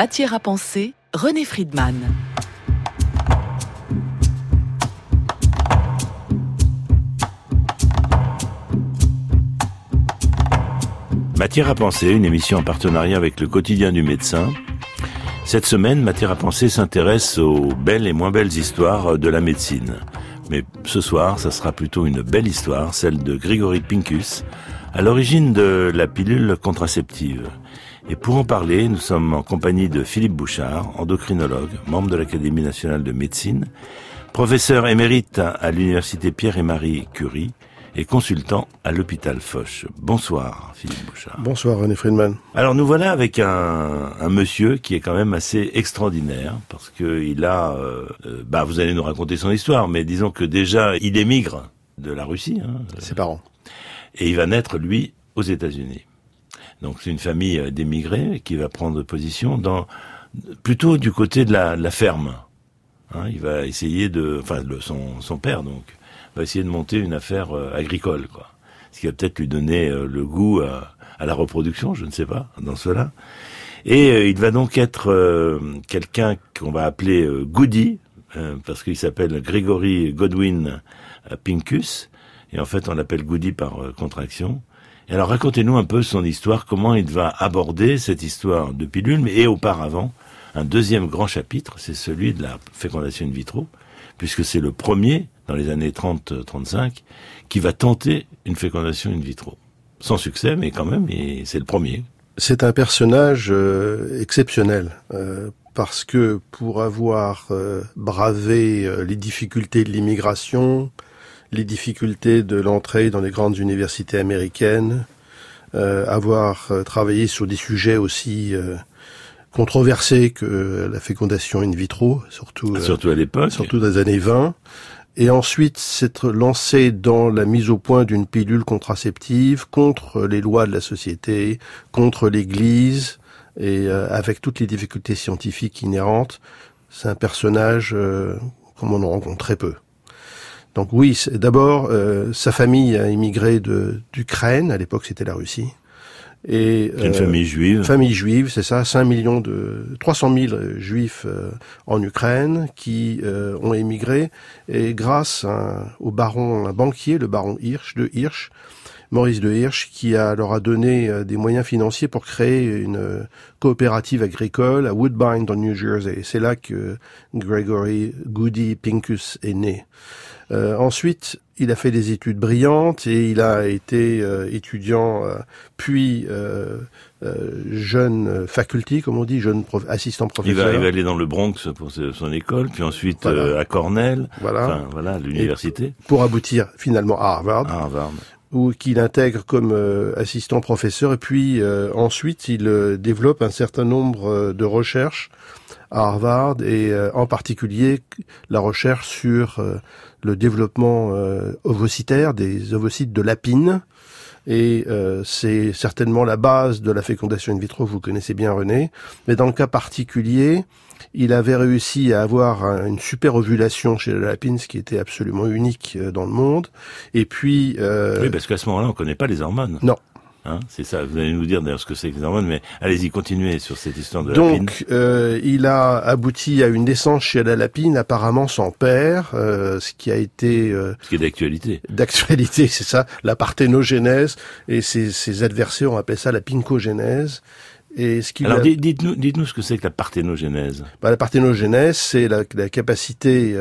Matière à penser, René Friedman. Matière à penser, une émission en partenariat avec le quotidien du médecin. Cette semaine, Matière à penser s'intéresse aux belles et moins belles histoires de la médecine. Mais ce soir, ça sera plutôt une belle histoire, celle de Gregory Pincus, à l'origine de la pilule contraceptive. Et pour en parler, nous sommes en compagnie de Philippe Bouchard, endocrinologue, membre de l'Académie nationale de médecine, professeur émérite à l'université Pierre et Marie Curie et consultant à l'hôpital Foch. Bonsoir Philippe Bouchard. Bonsoir René Friedman. Alors nous voilà avec un monsieur qui est quand même assez extraordinaire parce que il a, vous allez nous raconter son histoire, mais disons que déjà il émigre de la Russie. Ses parents. Et il va naître lui aux États-Unis. Donc c'est une famille d'émigrés qui va prendre position plutôt du côté de la ferme. Il va essayer son père donc va essayer de monter une affaire agricole, quoi. Ce qui va peut-être lui donner le goût à la reproduction, je ne sais pas, dans cela. Et il va donc être quelqu'un qu'on va appeler Goody, parce qu'il s'appelle Gregory Godwin Pincus, et en fait on l'appelle Goody par contraction. Et alors racontez-nous un peu son histoire, comment il va aborder cette histoire de pilule, et auparavant, un deuxième grand chapitre, c'est celui de la fécondation in vitro, puisque c'est le premier, dans les années 30-35, qui va tenter une fécondation in vitro. Sans succès, mais quand même, c'est le premier. C'est un personnage exceptionnel, parce que pour avoir bravé les difficultés de l'immigration, les difficultés de l'entrée dans les grandes universités américaines, avoir travaillé sur des sujets aussi controversés que la fécondation in vitro, surtout à l'époque, surtout dans les années 20, et ensuite s'être lancé dans la mise au point d'une pilule contraceptive contre les lois de la société, contre l'Église, et avec toutes les difficultés scientifiques inhérentes. C'est un personnage comme on en rencontre très peu. Donc oui, d'abord, sa famille a immigré d'Ukraine, à l'époque c'était la Russie. Et une famille juive. Famille juive, c'est ça, 300 000 juifs en Ukraine qui ont émigré, et grâce au baron, un banquier, le baron Maurice de Hirsch, qui leur a donné des moyens financiers pour créer une coopérative agricole à Woodbine dans New Jersey. C'est là que Gregory Goody Pincus est né. Ensuite, il a fait des études brillantes et il a été étudiant, puis jeune faculty, comme on dit, assistant professeur. Il va aller dans le Bronx pour son école, puis ensuite à Cornell, l'université. Et pour aboutir finalement à Harvard. Où qu'il intègre comme assistant professeur, et puis ensuite il développe un certain nombre de recherches à Harvard, et en particulier la recherche sur le développement ovocytaire des ovocytes de Lapine, et c'est certainement la base de la fécondation in vitro, vous connaissez bien René, mais dans le cas particulier, il avait réussi à avoir une super ovulation chez la lapine, ce qui était absolument unique dans le monde. Et puis... Oui, parce qu'à ce moment-là, on ne connaît pas les hormones. Non. C'est ça, vous allez nous dire d'ailleurs ce que c'est que les hormones, mais allez-y, continuez sur cette histoire de lapine. Donc, il a abouti à une naissance chez la lapine, apparemment sans père, ce qui a été... ce qui est d'actualité. D'actualité, c'est ça, la parthénogénèse, et ses adversaires ont appelé ça la pincogénèse. Et alors dites-nous ce que c'est que la parthénogénèse. La parthénogénèse, c'est la capacité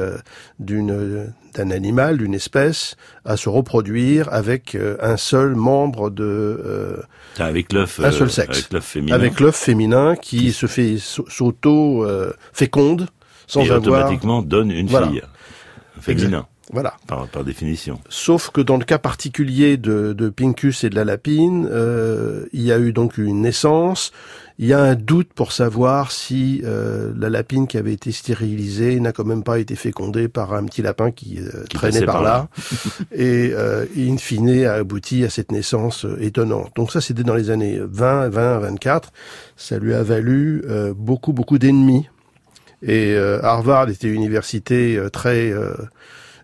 d'un animal, d'une espèce, à se reproduire avec un seul membre avec l'œuf, un seul sexe, avec l'œuf féminin. Avec l'œuf féminin qui se fait s'auto féconde sans avoir automatiquement donne une fille féminin. Voilà. Par définition. Sauf que dans le cas particulier de Pincus et de la lapine, il y a eu donc une naissance. Il y a un doute pour savoir si la lapine qui avait été stérilisée n'a quand même pas été fécondée par un petit lapin qui traînait par là. Et in fine a abouti à cette naissance étonnante. Donc ça, c'était dans les années 24. Ça lui a valu beaucoup d'ennemis. Et Harvard était une université très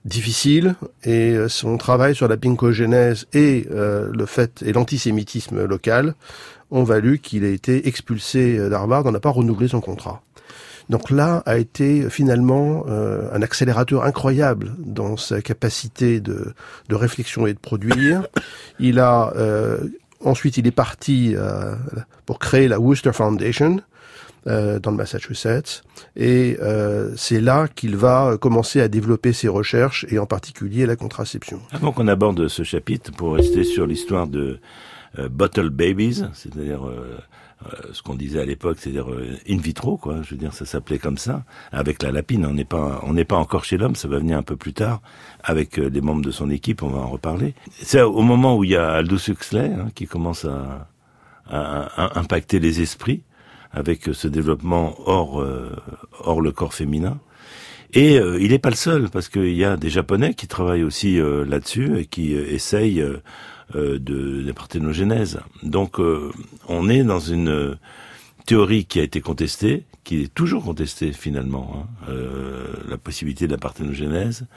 difficile, et son travail sur la pinkogénèse et le fait et l'antisémitisme local ont valu qu'il ait été expulsé d'Harvard. On n'a pas renouvelé son contrat. Donc là a été finalement un accélérateur incroyable dans sa capacité de réflexion et de produire. Il a ensuite il est parti pour créer la Worcester Foundation dans le Massachusetts, et c'est là qu'il va commencer à développer ses recherches, et en particulier la contraception. Avant qu'on aborde ce chapitre, pour rester sur l'histoire de bottle babies, c'est-à-dire ce qu'on disait à l'époque, c'est-à-dire in vitro, quoi. Je veux dire, ça s'appelait comme ça, avec la lapine. On n'est pas encore chez l'homme, ça va venir un peu plus tard, avec les membres de son équipe, on va en reparler. C'est au moment où il y a Aldous Huxley qui commence à impacter les esprits, avec ce développement hors le corps féminin. Et il n'est pas le seul, parce qu'il y a des Japonais qui travaillent aussi là-dessus, et qui essayent de la parthénogénèse. Donc on est dans une théorie qui a été contestée, qui est toujours contestée finalement, la possibilité de la parthénogénèse.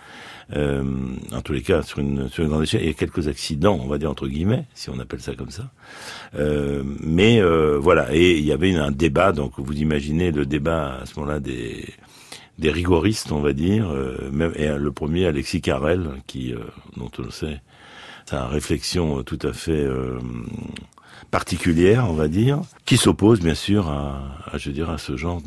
En tous les cas, sur une grande échelle, il y a quelques accidents, on va dire entre guillemets, si on appelle ça comme ça. Mais voilà, et il y avait un débat, donc vous imaginez le débat à ce moment-là des rigoristes, on va dire, même, et le premier, Alexis Carrel, qui, dont on le sait, sa réflexion tout à fait particulière, on va dire, qui s'oppose bien sûr à ce genre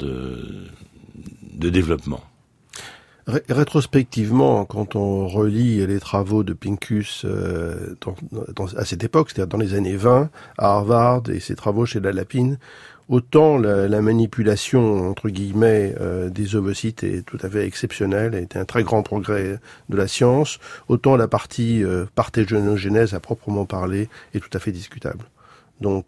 de développement. Rétrospectivement, quand on relit les travaux de Pincus à cette époque, c'est-à-dire dans les années 20, à Harvard, et ses travaux chez la lapine, autant la manipulation, entre guillemets, des ovocytes est tout à fait exceptionnelle, a été un très grand progrès de la science, autant la partie parthénogénèse à proprement parler est tout à fait discutable. Donc,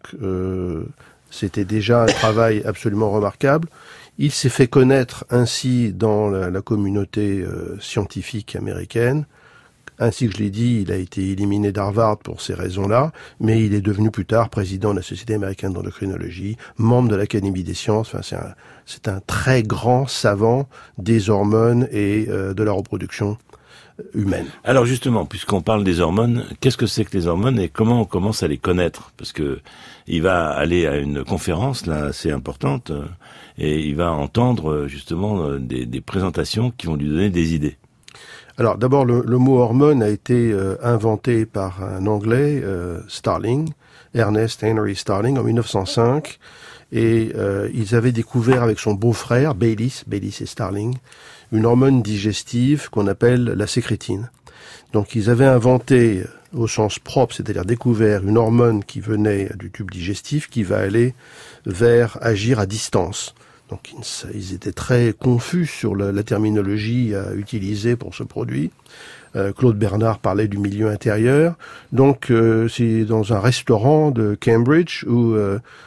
c'était déjà un travail absolument remarquable. Il s'est fait connaître ainsi dans la communauté scientifique américaine. Ainsi que je l'ai dit, il a été éliminé d'Harvard pour ces raisons-là, mais il est devenu plus tard président de la Société américaine d'endocrinologie, membre de l'Académie des sciences. Enfin, c'est un très grand savant des hormones et de la reproduction humaine. Alors justement, puisqu'on parle des hormones, qu'est-ce que c'est que les hormones et comment on commence à les connaître? Parce que il va aller à une conférence là assez importante et il va entendre justement des présentations qui vont lui donner des idées. Alors d'abord, le mot hormone a été inventé par un Anglais, Starling, Ernest Henry Starling, en 1905, et ils avaient découvert avec son beau-frère, Baylis et Starling, une hormone digestive qu'on appelle la sécrétine. Donc ils avaient inventé au sens propre, c'est-à-dire découvert une hormone qui venait du tube digestif qui va aller vers agir à distance. Donc ils étaient très confus sur la terminologie à utiliser pour ce produit. Claude Bernard parlait du milieu intérieur. Donc c'est dans un restaurant de Cambridge où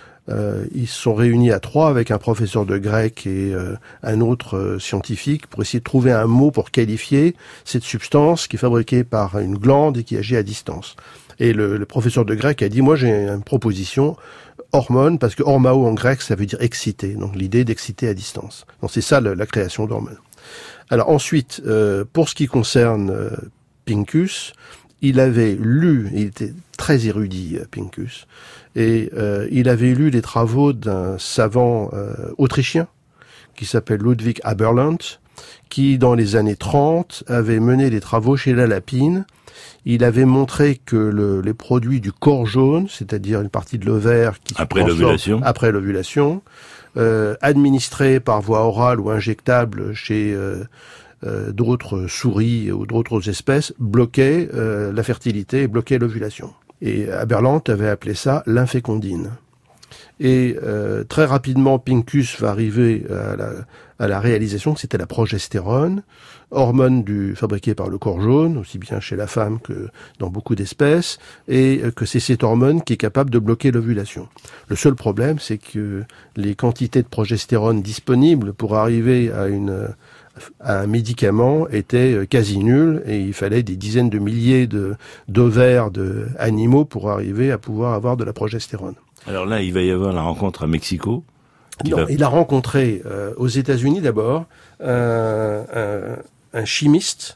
ils se sont réunis à trois avec un professeur de grec et un autre scientifique pour essayer de trouver un mot pour qualifier cette substance qui est fabriquée par une glande et qui agit à distance. Et le professeur de grec a dit, moi j'ai une proposition, hormone, parce que hormao en grec ça veut dire exciter, donc l'idée d'exciter à distance. Donc c'est ça la création d'hormones. Alors ensuite, pour ce qui concerne Pincus, il avait lu, il était très érudit Pincus, et il avait lu les travaux d'un savant autrichien qui s'appelle Ludwig Haberlandt, qui dans les années 30 avait mené des travaux chez la lapine. Il avait montré que les produits du corps jaune, c'est-à-dire une partie de l'ovaire qui se transforme après l'ovulation, administrés par voie orale ou injectable chez d'autres souris ou d'autres espèces, bloquaient la fertilité et bloquaient l'ovulation. Et Haberlandt avait appelé ça l'infécondine. Et très rapidement, Pincus va arriver à la réalisation que c'était la progestérone, hormone fabriquée par le corps jaune, aussi bien chez la femme que dans beaucoup d'espèces, et que c'est cette hormone qui est capable de bloquer l'ovulation. Le seul problème, c'est que les quantités de progestérone disponibles pour arriver à un médicament étaient quasi nulles, et il fallait des dizaines de milliers d'ovaires d'animaux pour arriver à pouvoir avoir de la progestérone. Alors là, il va y avoir la rencontre à Mexico. Il a rencontré aux États-Unis d'abord un chimiste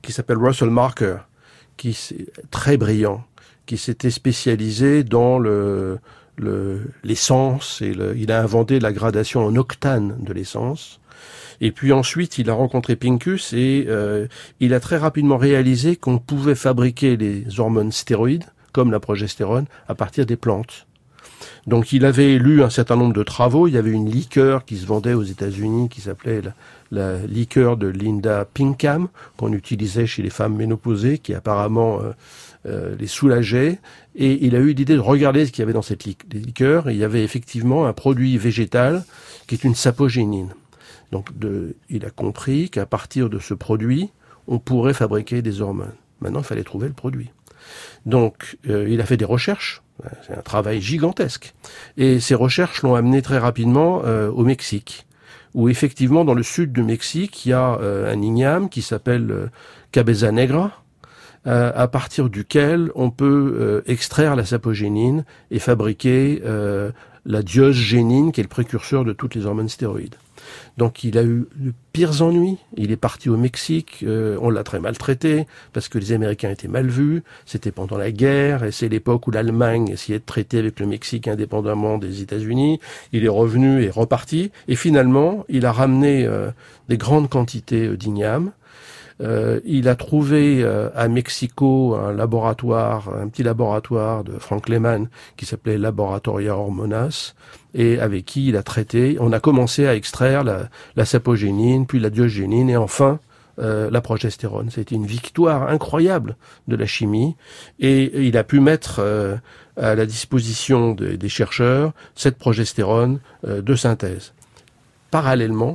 qui s'appelle Russell Marker, qui est très brillant, qui s'était spécialisé dans l'essence, et il a inventé la gradation en octane de l'essence. Et puis ensuite, il a rencontré Pincus et il a très rapidement réalisé qu'on pouvait fabriquer les hormones stéroïdes, comme la progestérone, à partir des plantes. Donc il avait lu un certain nombre de travaux. Il y avait une liqueur qui se vendait aux États-Unis qui s'appelait la liqueur de Linda Pinkham, qu'on utilisait chez les femmes ménopausées, qui apparemment les soulageait. Et il a eu l'idée de regarder ce qu'il y avait dans cette liqueur. Et il y avait effectivement un produit végétal qui est une sapogénine. Donc il a compris qu'à partir de ce produit, on pourrait fabriquer des hormones. Maintenant, il fallait trouver le produit. Donc il a fait des recherches. C'est un travail gigantesque. Et ces recherches l'ont amené très rapidement au Mexique, où effectivement, dans le sud du Mexique, il y a un igname qui s'appelle Cabeza Negra, à partir duquel on peut extraire la sapogénine et fabriquer la diosgénine, qui est le précurseur de toutes les hormones stéroïdes. Donc il a eu de pires ennuis. Il est parti au Mexique, on l'a très maltraité parce que les Américains étaient mal vus. C'était pendant la guerre et c'est l'époque où l'Allemagne essayait de traiter avec le Mexique indépendamment des États-Unis. Il est revenu et reparti. Et finalement, il a ramené des grandes quantités d'igname. Il a trouvé à Mexico un petit laboratoire de Frank Lehman qui s'appelait Laboratoria Hormonas et avec qui il a traité. On a commencé à extraire la sapogénine, puis la diosgénine et enfin la progestérone. C'était une victoire incroyable de la chimie et il a pu mettre à la disposition des chercheurs cette progestérone de synthèse. Parallèlement,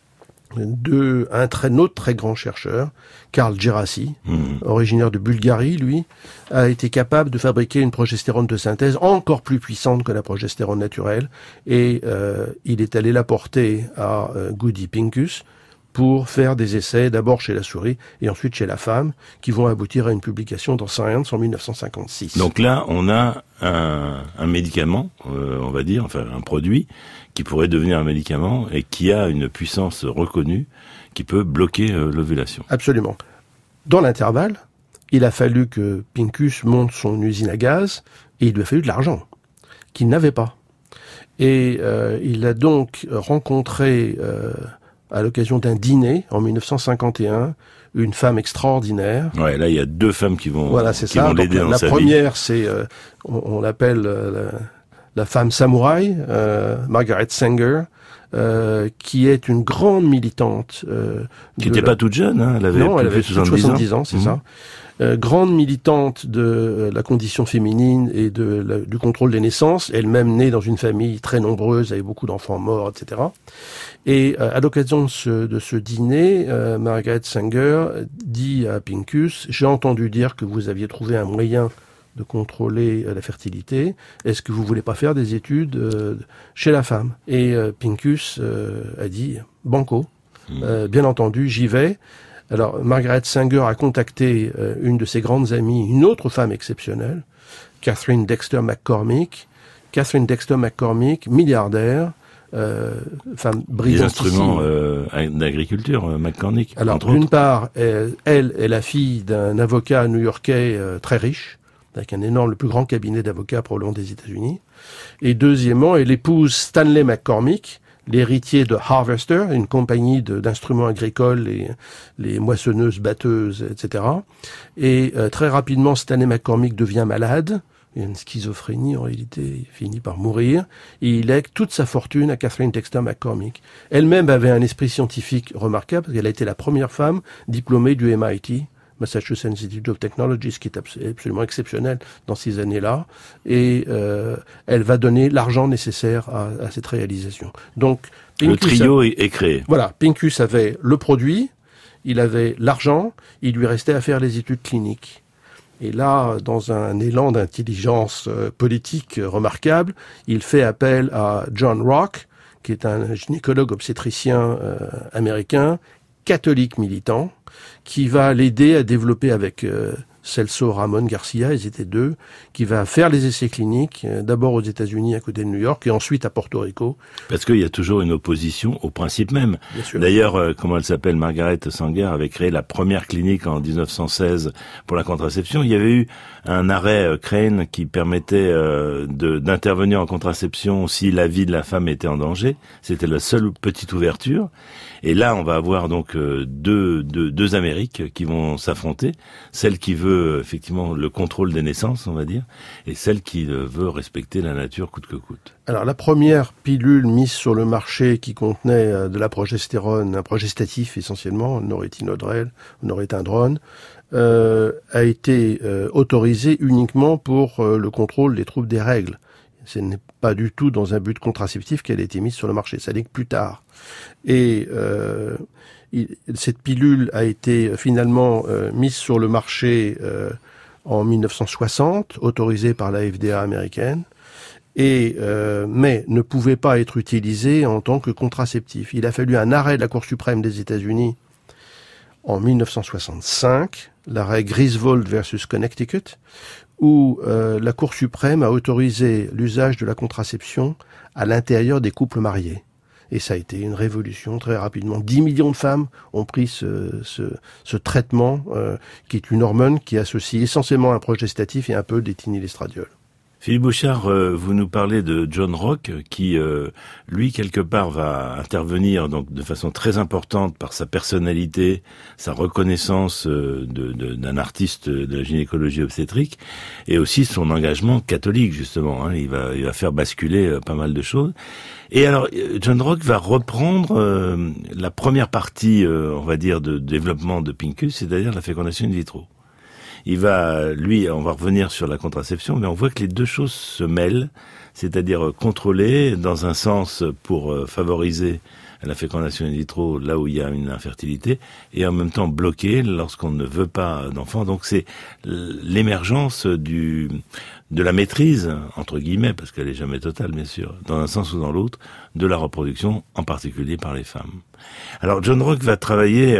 un autre très grand chercheur, Karl Djerassi, originaire de Bulgarie, lui, a été capable de fabriquer une progestérone de synthèse encore plus puissante que la progestérone naturelle et il est allé la porter à Goody Pincus pour faire des essais d'abord chez la souris et ensuite chez la femme qui vont aboutir à une publication dans Science en 1956. Donc là, on a un médicament, on va dire, enfin un produit qui pourrait devenir un médicament et qui a une puissance reconnue qui peut bloquer l'ovulation. Absolument. Dans l'intervalle, il a fallu que Pincus monte son usine à gaz et il lui a fallu de l'argent qu'il n'avait pas. Et il a donc rencontré à l'occasion d'un dîner en 1951 une femme extraordinaire. Ouais, là il y a deux femmes qui vont vont l'aider dans sa vie. La première, c'est on l'appelle la femme samouraï, Margaret Sanger, qui est une grande militante. Qui n'était pas toute jeune, hein, elle avait 70 ans, c'est ça. Grande militante de la condition féminine et du contrôle des naissances, elle-même née dans une famille très nombreuse avec beaucoup d'enfants morts, etc. Et à l'occasion de ce dîner, Margaret Sanger dit à Pincus: j'ai entendu dire que vous aviez trouvé un moyen de contrôler la fertilité. Est-ce que vous voulez pas faire des études chez la femme? Et Pincus a dit banco. Bien entendu, j'y vais. Alors, Margaret Sanger a contacté une de ses grandes amies, une autre femme exceptionnelle, Catherine Dexter McCormick. Catherine Dexter McCormick, milliardaire, femme brillante. Des instruments d'agriculture, McCormick. Alors, d'une part, elle est la fille d'un avocat new-yorkais très riche, avec le plus grand cabinet d'avocats probablement des États-Unis. Et deuxièmement, elle épouse Stanley McCormick, l'héritier de Harvester, une compagnie d'instruments agricoles, les moissonneuses, batteuses, etc. Et très rapidement, Stanley McCormick devient malade. Il y a une schizophrénie, en réalité, il finit par mourir. Et il lègue toute sa fortune à Catherine Dexter McCormick. Elle-même avait un esprit scientifique remarquable, parce qu'elle a été la première femme diplômée du MIT, Massachusetts Institute of Technology, ce qui est absolument exceptionnel dans ces années-là, et elle va donner l'argent nécessaire à cette réalisation. Donc, Pincus, le trio est créé. Voilà, Pincus avait le produit, il avait l'argent, il lui restait à faire les études cliniques. Et là, dans un élan d'intelligence politique remarquable, il fait appel à John Rock, qui est un gynécologue obstétricien américain, catholique militant, qui va l'aider à développer avec Celso Ramon Garcia, ils étaient deux, qui va faire les essais cliniques, d'abord aux États-Unis à côté de New York et ensuite à Porto Rico. Parce qu'il y a toujours une opposition au principe même. D'ailleurs, comment elle s'appelle, Margaret Sanger avait créé la première clinique en 1916 pour la contraception. Il y avait eu un arrêt Crane qui permettait d'intervenir en contraception si la vie de la femme était en danger. C'était la seule petite ouverture. Et là, on va avoir donc deux Amériques qui vont s'affronter. Celle qui veut effectivement le contrôle des naissances, on va dire, et celle qui veut respecter la nature coûte que coûte. Alors la première pilule mise sur le marché qui contenait de la progestérone, un progestatif essentiellement, norétindrone, a été autorisée uniquement pour le contrôle des troubles des règles. Ce n'est pas du tout dans un but contraceptif qu'elle a été mise sur le marché, ça n'est que plus tard. Et cette pilule a été finalement mise sur le marché en 1960, autorisée par la FDA américaine, mais ne pouvait pas être utilisée en tant que contraceptif. Il a fallu un arrêt de la Cour suprême des États-Unis en 1965, l'arrêt Griswold versus Connecticut, où la Cour suprême a autorisé l'usage de la contraception à l'intérieur des couples mariés. Et ça a été une révolution très rapidement. 10 millions de femmes ont pris ce traitement, qui est une hormone qui associe essentiellement un progestatif et un peu d'éthénylestradiol. Philippe Bouchard, vous nous parlez de John Rock qui, lui, quelque part, va intervenir donc de façon très importante par sa personnalité, sa reconnaissance d'un artiste de la gynécologie obstétrique, et aussi son engagement catholique, justement. Il va faire basculer pas mal de choses. Et alors, John Rock va reprendre la première partie, on va dire, de développement de Pincus, c'est-à-dire la fécondation in vitro. On va revenir sur la contraception, mais on voit que les deux choses se mêlent, c'est-à-dire contrôler dans un sens pour favoriser la fécondation in vitro là où il y a une infertilité, et en même temps bloquer lorsqu'on ne veut pas d'enfant. Donc c'est l'émergence de la maîtrise, entre guillemets, parce qu'elle est jamais totale, bien sûr, dans un sens ou dans l'autre, de la reproduction, en particulier par les femmes. Alors John Rock va travailler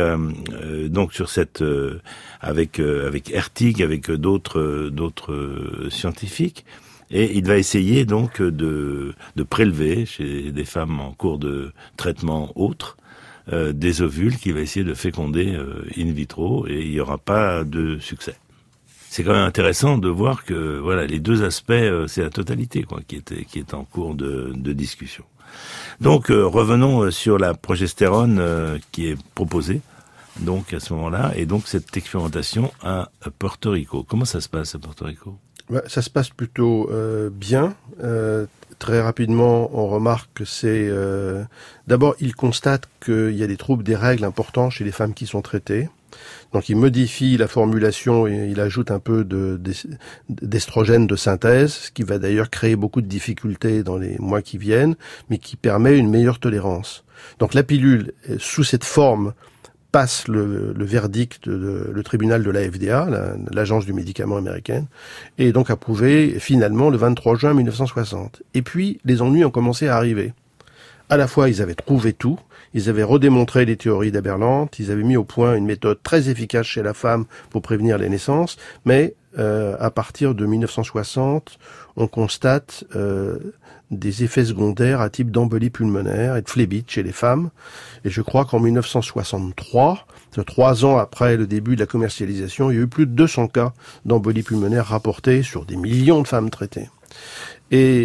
donc sur cette avec Hertig, avec d'autres scientifiques, et il va essayer donc de prélever chez des femmes en cours de traitement autre des ovules qu'il va essayer de féconder in vitro, et il n'y aura pas de succès. C'est quand même intéressant de voir que voilà, les deux aspects, c'est la totalité qui est en cours de discussion. Donc revenons sur la progestérone qui est proposée donc à ce moment-là, et donc cette expérimentation à Porto Rico. Comment ça se passe à Porto Rico ? Ça se passe plutôt bien. Très rapidement, on remarque que c'est... D'abord, il constate qu'il y a des troubles des règles importants chez les femmes qui sont traitées. Donc il modifie la formulation et il ajoute un peu d'estrogène de synthèse, ce qui va d'ailleurs créer beaucoup de difficultés dans les mois qui viennent, mais qui permet une meilleure tolérance. Donc la pilule, sous cette forme, passe le verdict le tribunal de la FDA, l'agence du médicament américaine, et donc approuvé finalement le 23 juin 1960. Et puis les ennuis ont commencé à arriver. À la fois, ils avaient trouvé tout, ils avaient redémontré les théories d'Aberland, ils avaient mis au point une méthode très efficace chez la femme pour prévenir les naissances, mais à partir de 1960, on constate des effets secondaires à type d'embolie pulmonaire et de phlébite chez les femmes. Et je crois qu'en 1963, 3 ans après le début de la commercialisation, il y a eu plus de 200 cas d'embolie pulmonaire rapportés sur des millions de femmes traitées. Et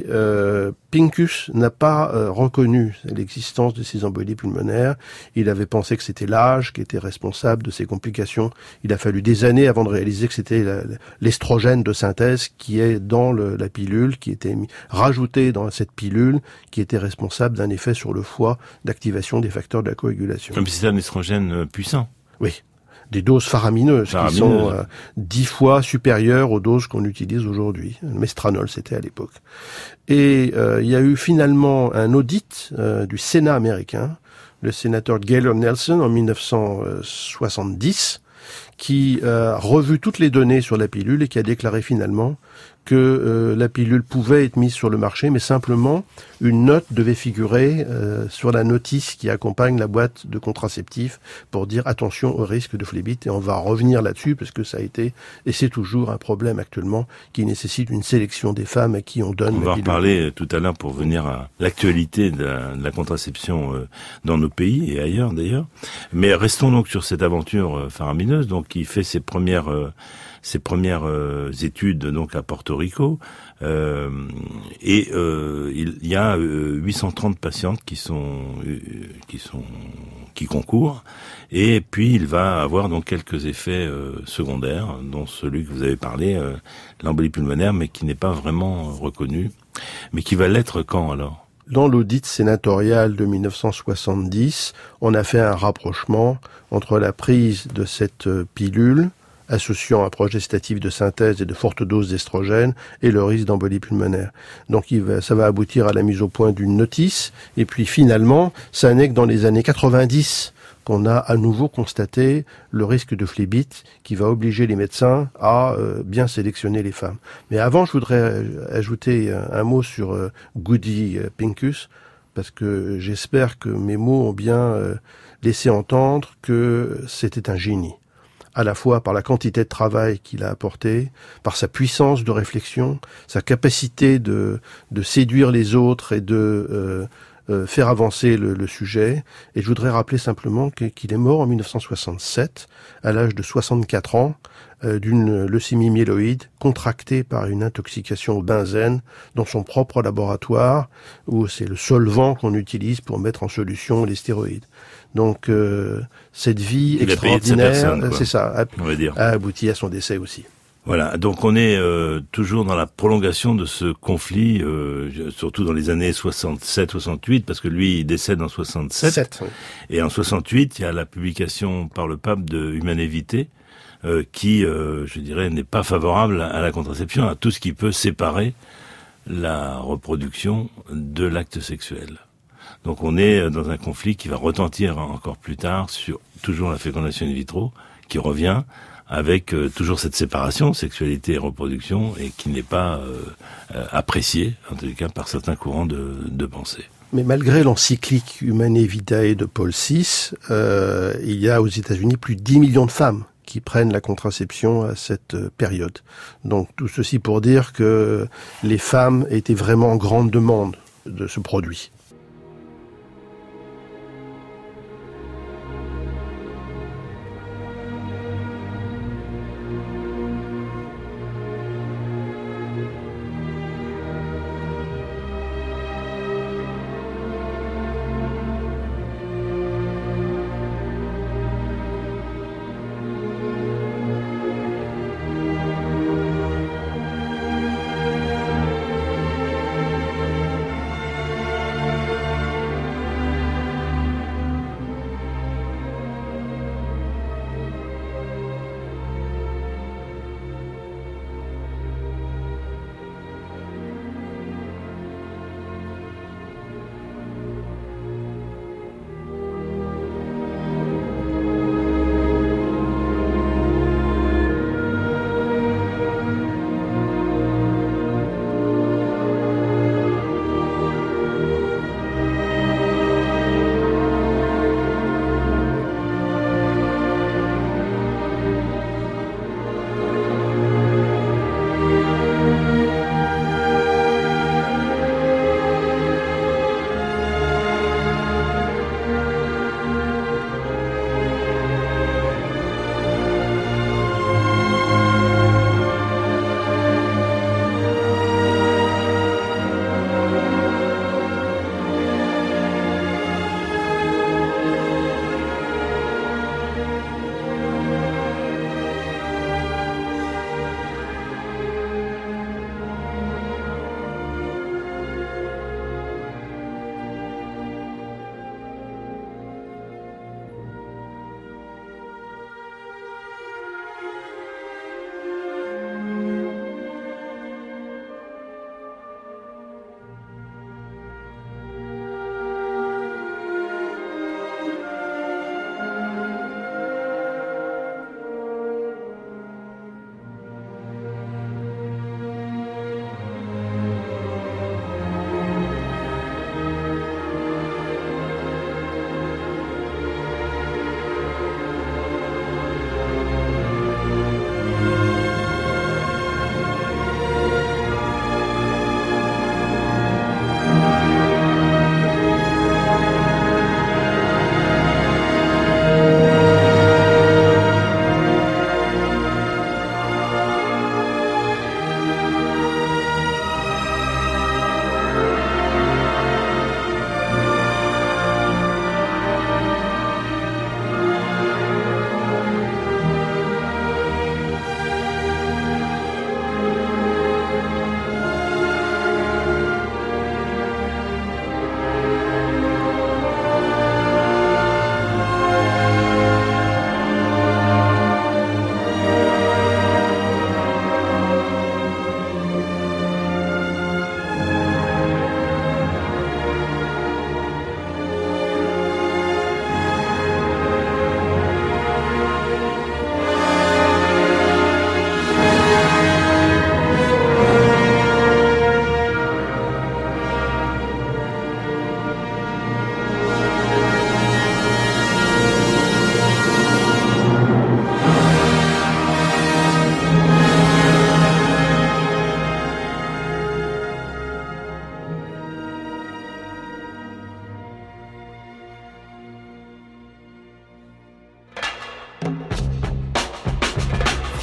Pincus n'a pas reconnu l'existence de ces embolies pulmonaires. Il avait pensé que c'était l'âge qui était responsable de ces complications. Il a fallu des années avant de réaliser que c'était l'estrogène de synthèse qui est dans la pilule, qui était rajouté dans cette pilule, qui était responsable d'un effet sur le foie d'activation des facteurs de la coagulation. Comme si c'est un estrogène puissant. Oui. Des doses faramineuses qui sont 10 fois supérieures aux doses qu'on utilise aujourd'hui. Le mestranol, c'était à l'époque. Et il y a eu finalement un audit du Sénat américain, le sénateur Gaylord Nelson en 1970, qui a revu toutes les données sur la pilule et qui a déclaré finalement que la pilule pouvait être mise sur le marché, mais simplement une note devait figurer sur la notice qui accompagne la boîte de contraceptifs pour dire attention au risque de phlébite. Et on va revenir là-dessus parce que ça a été, et c'est toujours un problème actuellement, qui nécessite une sélection des femmes à qui on donne la pilule. On va reparler tout à l'heure pour venir à l'actualité de la contraception dans nos pays et ailleurs d'ailleurs. Mais restons donc sur cette aventure faramineuse. Donc il fait ses premières études donc à Porto Rico il y a 830 patientes qui concourent, et puis il va avoir donc quelques effets secondaires, dont celui que vous avez parlé, l'embolie pulmonaire, mais qui n'est pas vraiment reconnu, mais qui va l'être quand alors? Dans l'audit sénatorial de 1970, on a fait un rapprochement entre la prise de cette pilule associant un progestatif de synthèse et de fortes doses d'estrogène et le risque d'embolie pulmonaire. Donc ça va aboutir à la mise au point d'une notice, et puis finalement, ça n'est que dans les années 90 qu'on a à nouveau constaté le risque de phlébite qui va obliger les médecins à bien sélectionner les femmes. Mais avant, je voudrais ajouter un mot sur Goody Pincus, parce que j'espère que mes mots ont bien laissé entendre que c'était un génie, à la fois par la quantité de travail qu'il a apporté, par sa puissance de réflexion, sa capacité de séduire les autres et de faire avancer le sujet. Et je voudrais rappeler simplement qu'il est mort en 1967, à l'âge de 64 ans, d'une leucémie myéloïde contractée par une intoxication au benzène dans son propre laboratoire, où c'est le solvant qu'on utilise pour mettre en solution les stéroïdes. Donc cette vie extraordinaire, c'est ça, a abouti à son décès aussi. Voilà, donc on est toujours dans la prolongation de ce conflit, surtout dans les années 67-68, parce que lui il décède en 67, oui. Et en 68 il y a la publication par le pape de Humanae Vitae, qui, je dirais, n'est pas favorable à la contraception, à tout ce qui peut séparer la reproduction de l'acte sexuel. Donc on est dans un conflit qui va retentir encore plus tard sur toujours la fécondation in vitro, qui revient avec toujours cette séparation, sexualité et reproduction, et qui n'est pas appréciée, en tout cas par certains courants de pensée. Mais malgré l'encyclique Humanae Vitae de Paul VI, il y a aux États-Unis plus de 10 millions de femmes qui prennent la contraception à cette période. Donc tout ceci pour dire que les femmes étaient vraiment en grande demande de ce produit.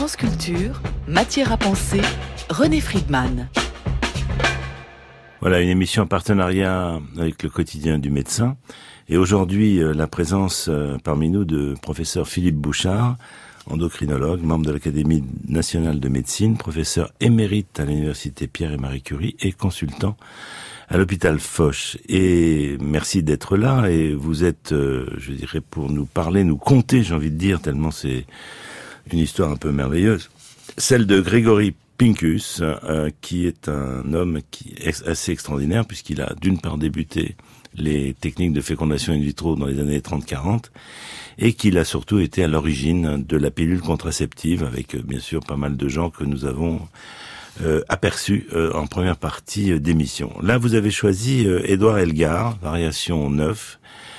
France Culture, Matière à penser, René Friedman. Voilà, une émission en partenariat avec le quotidien du médecin. Et aujourd'hui, la présence parmi nous de professeur Philippe Bouchard, endocrinologue, membre de l'Académie nationale de médecine, professeur émérite à l'université Pierre et Marie Curie et consultant à l'hôpital Foch. Et merci d'être là. Et vous êtes, je dirais, pour nous parler, nous conter, j'ai envie de dire, tellement c'est une histoire un peu merveilleuse, celle de Grégory Pincus, qui est un homme qui est assez extraordinaire puisqu'il a d'une part débuté les techniques de fécondation in vitro dans les années 30-40 et qu'il a surtout été à l'origine de la pilule contraceptive avec bien sûr pas mal de gens que nous avons aperçus en première partie d'émission. Là, vous avez choisi Édouard Elgar, variation 9,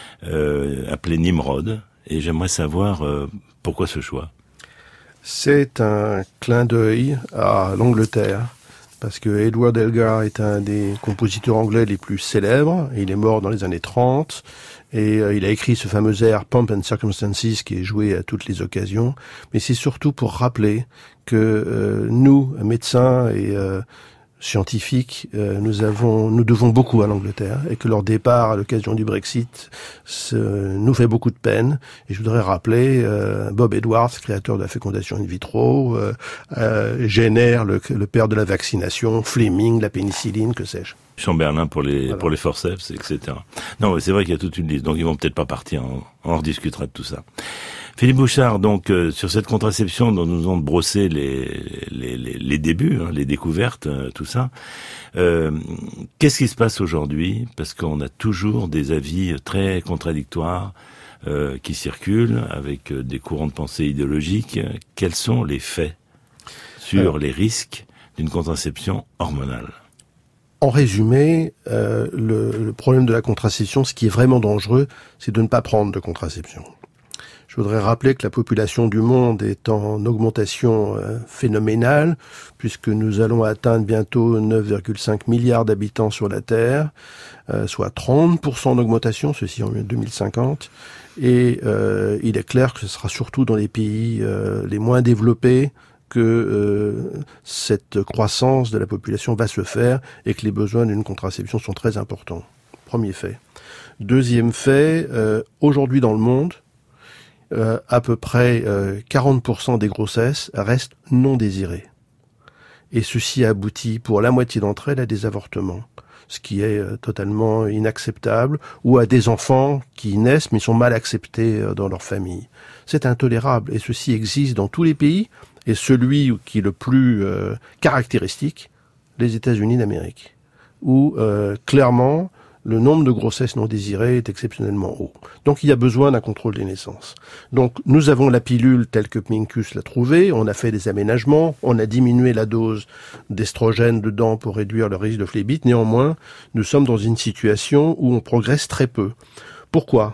appelée Nimrod, et j'aimerais savoir pourquoi ce choix. C'est un clin d'œil à l'Angleterre, parce que Edward Elgar est un des compositeurs anglais les plus célèbres. Il est mort dans les années 30, et il a écrit ce fameux air Pomp and Circumstances qui est joué à toutes les occasions. Mais c'est surtout pour rappeler que nous, médecins et scientifiques, nous devons beaucoup à l'Angleterre et que leur départ à l'occasion du Brexit nous fait beaucoup de peine. Et je voudrais rappeler Bob Edwards, créateur de la fécondation in vitro, Jenner, le père de la vaccination, Fleming, la pénicilline, que sais-je. Chamberlain pour les forceps, etc. Non, mais c'est vrai qu'il y a toute une liste, donc ils vont peut-être pas partir, on rediscutera de tout ça. Philippe Bouchard, donc sur cette contraception dont nous avons brossé les débuts, les découvertes, tout ça, qu'est-ce qui se passe aujourd'hui? Parce qu'on a toujours des avis très contradictoires qui circulent avec des courants de pensée idéologiques. Quels sont les faits sur les risques d'une contraception hormonale? En résumé, le problème de la contraception, ce qui est vraiment dangereux, c'est de ne pas prendre de contraception. Je voudrais rappeler que la population du monde est en augmentation phénoménale, puisque nous allons atteindre bientôt 9,5 milliards d'habitants sur la Terre, soit 30% d'augmentation, ceci en 2050. Et il est clair que ce sera surtout dans les pays les moins développés que cette croissance de la population va se faire et que les besoins d'une contraception sont très importants. Premier fait. Deuxième fait, aujourd'hui dans le monde, à peu près 40% des grossesses restent non désirées. Et ceci aboutit pour la moitié d'entre elles à des avortements, ce qui est totalement inacceptable, ou à des enfants qui naissent mais sont mal acceptés dans leur famille. C'est intolérable et ceci existe dans tous les pays, et celui qui est le plus caractéristique, les États-Unis d'Amérique, où clairement le nombre de grossesses non désirées est exceptionnellement haut. Donc il y a besoin d'un contrôle des naissances. Donc nous avons la pilule telle que Pincus l'a trouvée, on a fait des aménagements, on a diminué la dose d'estrogène dedans pour réduire le risque de phlébite. Néanmoins, nous sommes dans une situation où on progresse très peu. Pourquoi ?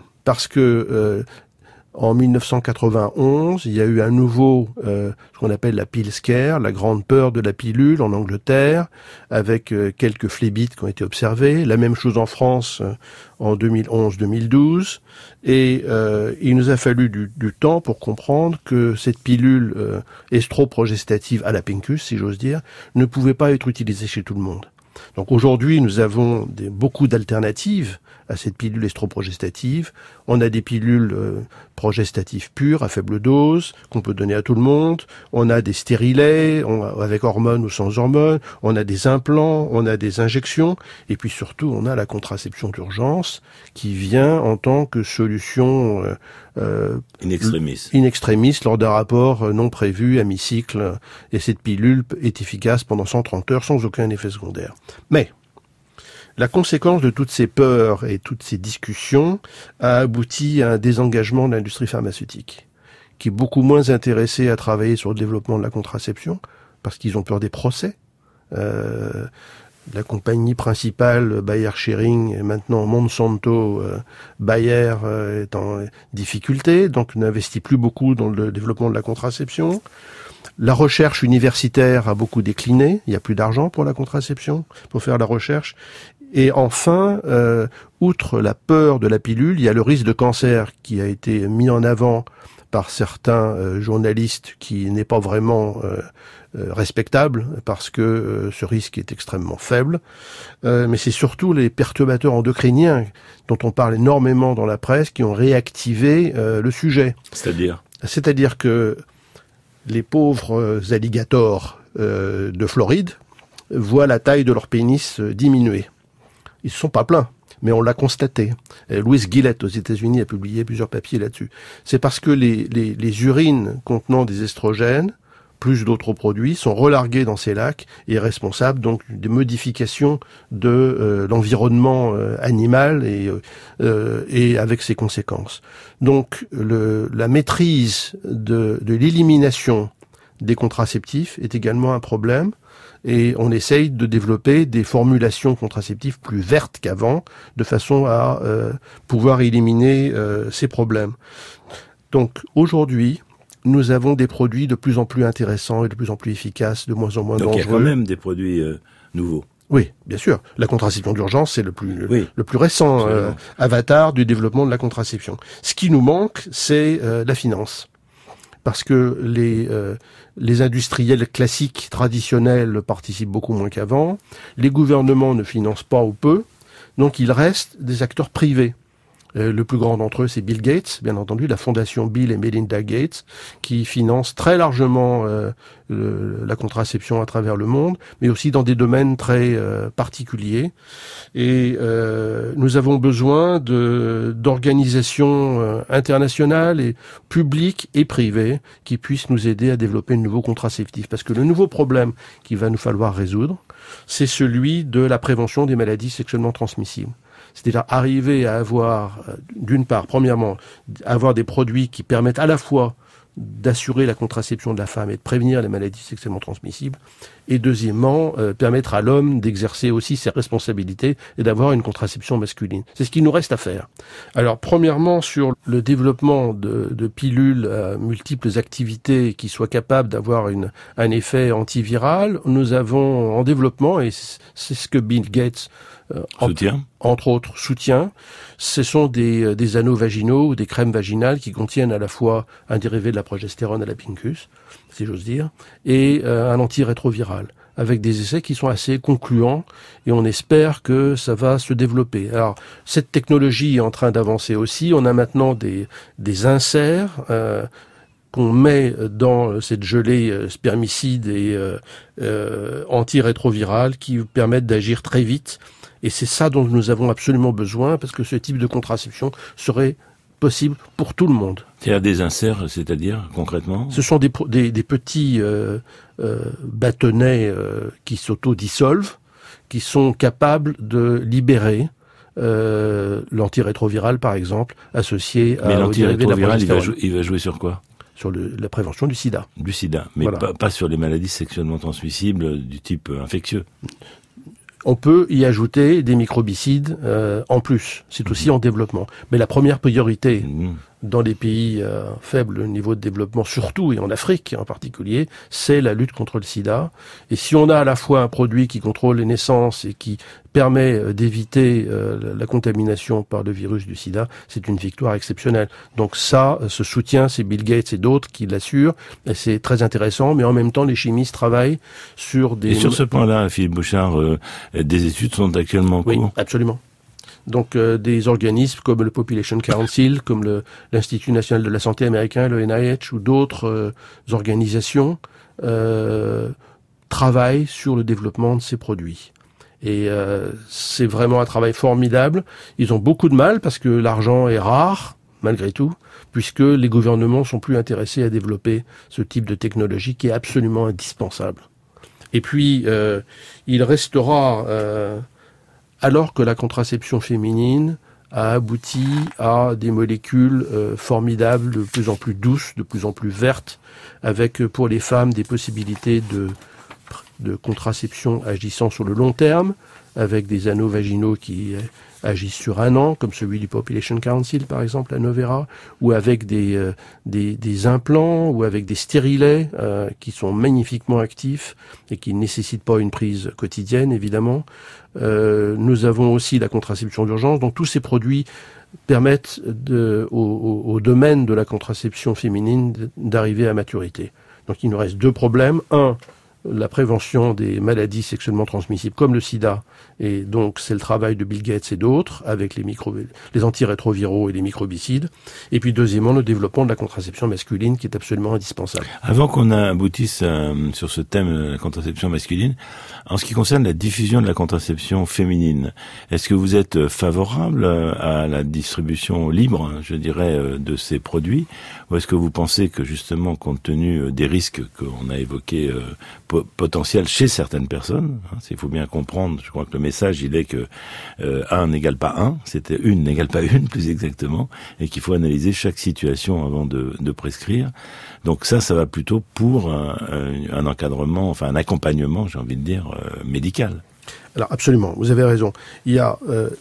Parce que en 1991, il y a eu un nouveau, ce qu'on appelle la pill scare, la grande peur de la pilule en Angleterre, avec quelques phlébites qui ont été observés. La même chose en France en 2011-2012. Et il nous a fallu du temps pour comprendre que cette pilule estroprogestative à la Pincus, si j'ose dire, ne pouvait pas être utilisée chez tout le monde. Donc aujourd'hui, nous avons beaucoup d'alternatives à cette pilule estroprogestative. On a des pilules progestatives pures à faible dose qu'on peut donner à tout le monde. On a des stérilets avec hormones ou sans hormones. On a des implants, on a des injections. Et puis surtout, on a la contraception d'urgence qui vient en tant que solution in extremis lors d'un rapport non prévu à mi-cycle. Et cette pilule est efficace pendant 130 heures sans aucun effet secondaire. Mais la conséquence de toutes ces peurs et toutes ces discussions a abouti à un désengagement de l'industrie pharmaceutique, qui est beaucoup moins intéressée à travailler sur le développement de la contraception, parce qu'ils ont peur des procès. La compagnie principale, Bayer Schering, et maintenant Monsanto, Bayer est en difficulté, donc n'investit plus beaucoup dans le développement de la contraception. La recherche universitaire a beaucoup décliné, il n'y a plus d'argent pour la contraception, pour faire la recherche. Et enfin, outre la peur de la pilule, il y a le risque de cancer qui a été mis en avant par certains journalistes qui n'est pas vraiment respectable parce que ce risque est extrêmement faible. Mais c'est surtout les perturbateurs endocriniens dont on parle énormément dans la presse qui ont réactivé le sujet. C'est-à-dire que les pauvres alligators de Floride voient la taille de leur pénis diminuer. Ils ne sont pas pleins, mais on l'a constaté. Louis Gillette aux États-Unis a publié plusieurs papiers là-dessus. C'est parce que les urines contenant des estrogènes, plus d'autres produits, sont relargués dans ces lacs et responsables donc des modifications de l'environnement animal et avec ses conséquences. Donc la maîtrise de l'élimination des contraceptifs est également un problème. Et on essaye de développer des formulations contraceptives plus vertes qu'avant, de façon à pouvoir éliminer ces problèmes. Donc aujourd'hui, nous avons des produits de plus en plus intéressants et de plus en plus efficaces, de moins en moins dangereux. Donc il y a quand même des produits nouveaux. Oui, bien sûr. La contraception d'urgence, c'est le plus récent avatar du développement de la contraception. Ce qui nous manque, c'est la finance. Parce que les industriels classiques, traditionnels, participent beaucoup moins qu'avant. Les gouvernements ne financent pas ou peu. Donc il reste des acteurs privés. Le plus grand d'entre eux, c'est Bill Gates, bien entendu, la fondation Bill et Melinda Gates, qui finance très largement la contraception à travers le monde, mais aussi dans des domaines très particuliers. Et nous avons besoin d'organisations internationales et publiques et privées qui puissent nous aider à développer de nouveaux contraceptifs. Parce que le nouveau problème qu'il va nous falloir résoudre, c'est celui de la prévention des maladies sexuellement transmissibles. C'est-à-dire arriver à avoir, d'une part, premièrement, avoir des produits qui permettent à la fois d'assurer la contraception de la femme et de prévenir les maladies sexuellement transmissibles, et deuxièmement, permettre à l'homme d'exercer aussi ses responsabilités et d'avoir une contraception masculine. C'est ce qu'il nous reste à faire. Alors, premièrement, sur le développement de pilules à multiples activités qui soient capables d'avoir un effet antiviral, nous avons en développement, et c'est ce que Bill Gates entre autres soutient, ce sont des anneaux vaginaux ou des crèmes vaginales qui contiennent à la fois un dérivé de la progestérone à la pincus, si j'ose dire, et un antirétroviral, avec des essais qui sont assez concluants, et on espère que ça va se développer. Alors, cette technologie est en train d'avancer aussi. On a maintenant des inserts qu'on met dans cette gelée spermicide et antirétrovirale qui permettent d'agir très vite. Et c'est ça dont nous avons absolument besoin, parce que ce type de contraception serait possible pour tout le monde. Il y a des inserts, c'est-à-dire, concrètement ? Ce sont des petits bâtonnets qui s'auto-dissolvent, qui sont capables de libérer l'antirétroviral, par exemple, associé à... Mais l'antirétroviral, il va jouer sur quoi ? Sur la prévention du sida. Du sida, mais voilà. pas sur les maladies sexuellement transmissibles du type infectieux. On peut y ajouter des microbicides en plus. C'est aussi en développement. Mais la première priorité dans les pays faibles niveau de développement, surtout et en Afrique en particulier, c'est la lutte contre le sida. Et si on a à la fois un produit qui contrôle les naissances et qui permet d'éviter la contamination par le virus du sida, c'est une victoire exceptionnelle. Donc ça, ce soutien, c'est Bill Gates et d'autres qui l'assurent. Et c'est très intéressant, mais en même temps, les chimistes travaillent sur des... Et sur ce point-là, Philippe Bouchard, des études sont actuellement en cours ? Oui, absolument. Donc des organismes comme le Population Council, comme l'Institut National de la Santé américain, le NIH, ou d'autres organisations travaillent sur le développement de ces produits. Et c'est vraiment un travail formidable. Ils ont beaucoup de mal parce que l'argent est rare, malgré tout, puisque les gouvernements sont plus intéressés à développer ce type de technologie qui est absolument indispensable. Et puis, il restera... alors que la contraception féminine a abouti à des molécules formidables, de plus en plus douces, de plus en plus vertes, avec pour les femmes des possibilités de contraception agissant sur le long terme, avec des anneaux vaginaux qui agissent sur 1 an, comme celui du Population Council, par exemple, à Novera, ou avec des implants, ou avec des stérilets qui sont magnifiquement actifs et qui ne nécessitent pas une prise quotidienne, évidemment. Nous avons aussi la contraception d'urgence. Donc tous ces produits permettent au domaine de la contraception féminine d'arriver à maturité. Donc il nous reste 2 problèmes. 1, la prévention des maladies sexuellement transmissibles comme le sida, et donc c'est le travail de Bill Gates et d'autres avec les antirétroviraux et les microbicides. Et puis deuxièmement, le développement de la contraception masculine qui est absolument indispensable. Avant qu'on aboutisse sur ce thème de la contraception masculine, en ce qui concerne la diffusion de la contraception féminine, est-ce que vous êtes favorable à la distribution libre, je dirais, de ces produits, ou est-ce que vous pensez que justement, compte tenu des risques qu'on a évoqués potentiels chez certaines personnes, il faut bien comprendre, je crois que le message il est que 1 n'égale pas 1, c'était 1 n'égale pas 1 plus exactement, et qu'il faut analyser chaque situation avant de prescrire. Donc ça va plutôt pour un encadrement, enfin un accompagnement, j'ai envie de dire, médical. Alors absolument, vous avez raison. Il y a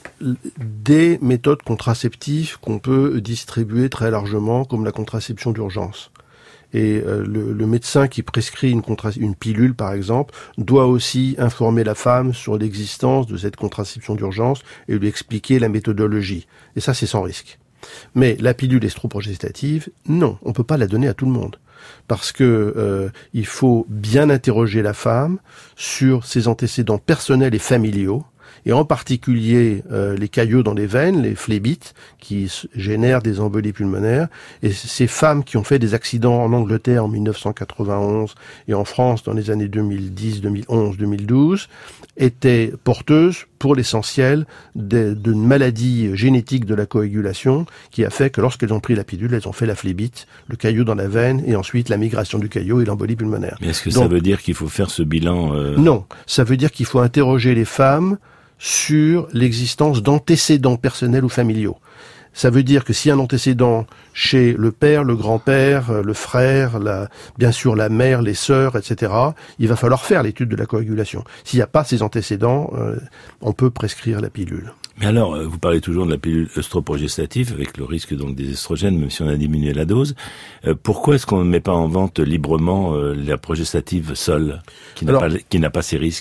des méthodes contraceptives qu'on peut distribuer très largement, comme la contraception d'urgence. Et le médecin qui prescrit une pilule, par exemple, doit aussi informer la femme sur l'existence de cette contraception d'urgence et lui expliquer la méthodologie. Et ça, c'est sans risque. Mais la pilule estroprogestative, non, on peut pas la donner à tout le monde. Parce que il faut bien interroger la femme sur ses antécédents personnels et familiaux, et en particulier les caillots dans les veines, les phlébites, qui génèrent des embolies pulmonaires. Et ces femmes qui ont fait des accidents en Angleterre en 1991 et en France dans les années 2010, 2011, 2012, étaient porteuses, pour l'essentiel, d'une maladie génétique de la coagulation qui a fait que lorsqu'elles ont pris la pilule, elles ont fait la phlébite, le caillot dans la veine, et ensuite la migration du caillot et l'embolie pulmonaire. Mais est-ce que ça veut dire qu'il faut faire ce bilan Non, ça veut dire qu'il faut interroger les femmes sur l'existence d'antécédents personnels ou familiaux. Ça veut dire que s'il y a un antécédent chez le père, le grand-père, le frère, bien sûr la mère, les sœurs, etc., il va falloir faire l'étude de la coagulation. S'il n'y a pas ces antécédents, on peut prescrire la pilule. Mais alors, vous parlez toujours de la pilule œstroprogestative, avec le risque donc des estrogènes, même si on a diminué la dose. Pourquoi est-ce qu'on ne met pas en vente librement la progestative seule, qui n'a pas ces risques ?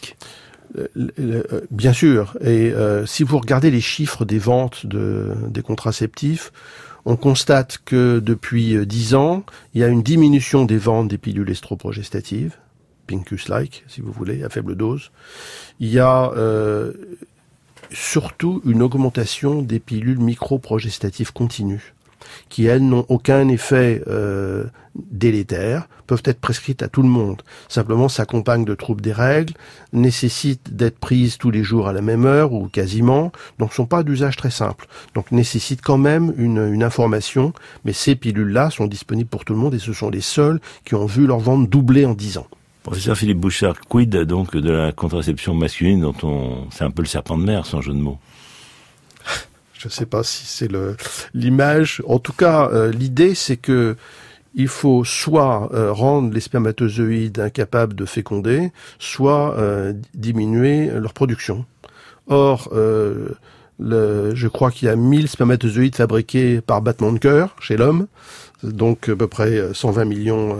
Bien sûr, et si vous regardez les chiffres des ventes des contraceptifs, on constate que depuis 10 ans, il y a une diminution des ventes des pilules estroprogestatives, Pincus-like, si vous voulez, à faible dose. Il y a surtout une augmentation des pilules microprogestatives continues, qui, elles, n'ont aucun effet délétère, peuvent être prescrites à tout le monde. Simplement, s'accompagnent de troubles des règles, nécessitent d'être prises tous les jours à la même heure, ou quasiment, donc ne sont pas d'usage très simple. Donc nécessitent quand même une information, mais ces pilules-là sont disponibles pour tout le monde, et ce sont les seules qui ont vu leur vente doubler en 10 ans. Professeur Philippe Bouchard, quid donc de la contraception masculine dont c'est un peu le serpent de mer, sans jeu de mots? Je ne sais pas si c'est l'image. En tout cas, l'idée, c'est que il faut soit rendre les spermatozoïdes incapables de féconder, soit diminuer leur production. Or, je crois qu'il y a 1000 spermatozoïdes fabriqués par battement de cœur chez l'homme, donc à peu près 120 millions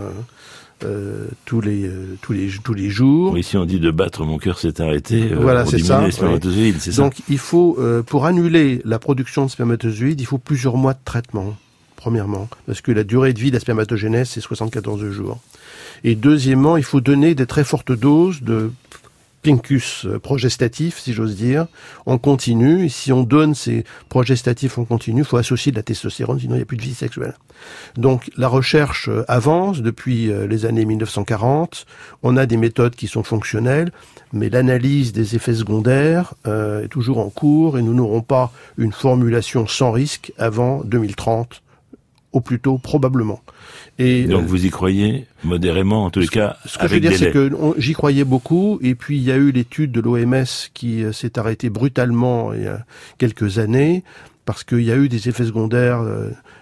tous les jours. Oui, si on dit de battre, mon cœur s'est arrêté. Voilà, c'est ça. Les spermatozoïdes, oui. C'est ça. Donc, il faut, pour annuler la production de spermatozoïdes, il faut plusieurs mois de traitement, premièrement, parce que la durée de vie de la spermatogénèse, c'est 74 jours. Et deuxièmement, il faut donner des très fortes doses de Pincus progestatif, si j'ose dire, en continu. Et si on donne ces progestatifs en continu, il faut associer de la testostérone, sinon il n'y a plus de vie sexuelle. Donc la recherche avance depuis les années 1940. On a des méthodes qui sont fonctionnelles, mais l'analyse des effets secondaires est toujours en cours, et nous n'aurons pas une formulation sans risque avant 2030, au plus tôt probablement. Et donc vous y croyez modérément, en tous les cas, ce que je veux dire, c'est que j'y croyais beaucoup, et puis il y a eu l'étude de l'OMS qui s'est arrêtée brutalement il y a quelques années, parce qu'il y a eu des effets secondaires.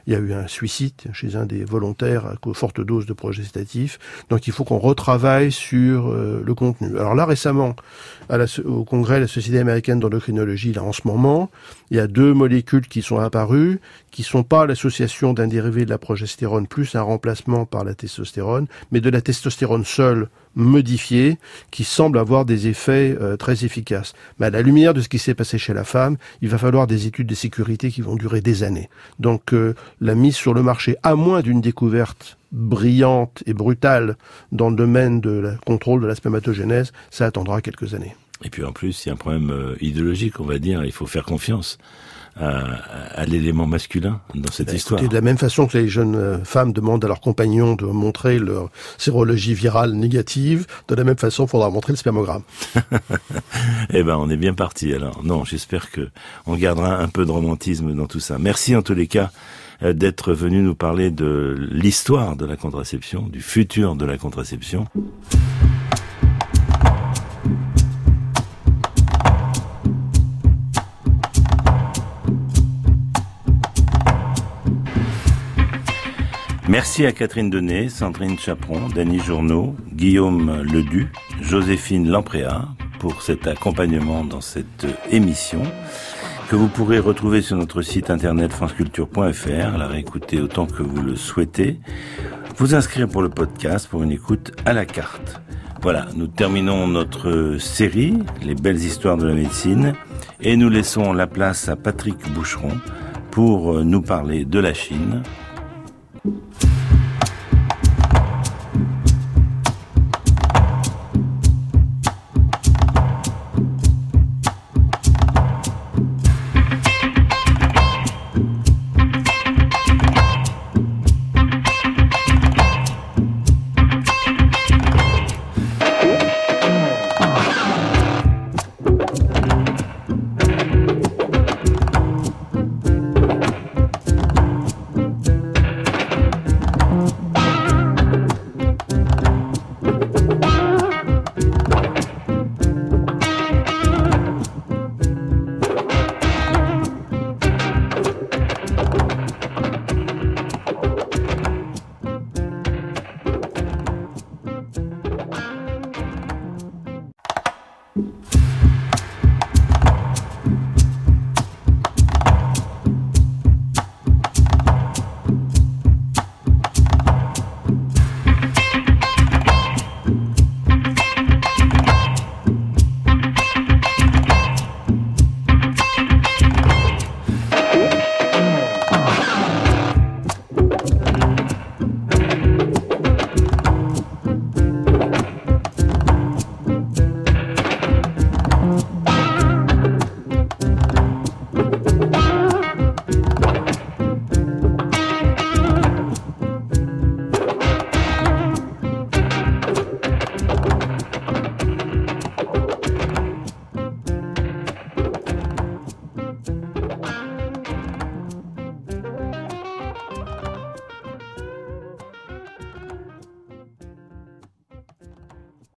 il y a eu un suicide chez un des volontaires à forte dose de progestatif. Donc il faut qu'on retravaille sur le contenu. Alors là, récemment, au congrès de la Société américaine d'endocrinologie, là en ce moment, il y a 2 molécules qui sont apparues, qui sont pas l'association d'un dérivé de la progestérone plus un remplacement par la testostérone, mais de la testostérone seule modifiée, qui semble avoir des effets très efficaces. Mais à la lumière de ce qui s'est passé chez la femme, il va falloir des études de sécurité qui vont durer des années. Donc la mise sur le marché, à moins d'une découverte brillante et brutale dans le domaine de la contrôle de la spermatogénèse, ça attendra quelques années. Et puis en plus, il y a un problème idéologique, on va dire, il faut faire confiance à l'élément masculin dans cette histoire. Écoutez, de la même façon que les jeunes femmes demandent à leurs compagnons de montrer leur sérologie virale négative, de la même façon, il faudra montrer le spermogramme. Eh ben, on est bien parti alors. Non, j'espère que on gardera un peu de romantisme dans tout ça. Merci en tous les cas d'être venu nous parler de l'histoire de la contraception, du futur de la contraception. Merci à Catherine Denay, Sandrine Chaperon, Dany Journeau, Guillaume Ledu, Joséphine Lampréa pour cet accompagnement dans cette émission que vous pourrez retrouver sur notre site internet franceculture.fr, la réécouter autant que vous le souhaitez, vous inscrire pour le podcast pour une écoute à la carte. Voilà, nous terminons notre série, Les belles histoires de la médecine, et nous laissons la place à Patrick Boucheron pour nous parler de la Chine.